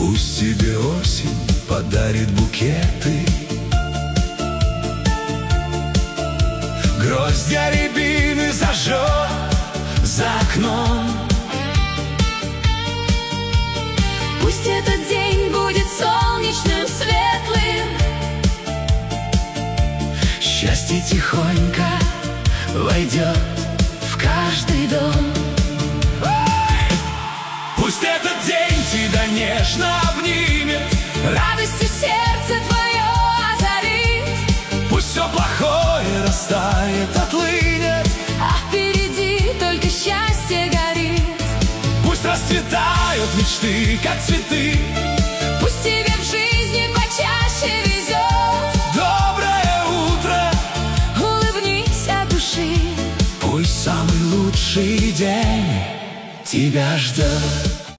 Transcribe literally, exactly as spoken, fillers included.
Пусть тебе осень подарит букеты, гроздья рябины зажжет за окном. Пусть этот день будет солнечным, светлым, счастье тихонько войдет в каждый дом. Пусть этот день тебя нежно обнимет, радостью сердце твое озарит. Пусть все плохое растает, отлынет, а впереди только счастье горит. Пусть расцветают мечты, как цветы, пусть тебе в жизни почаще везет. Доброе утро, улыбнись от души. пусть самый лучший день тебя ждет.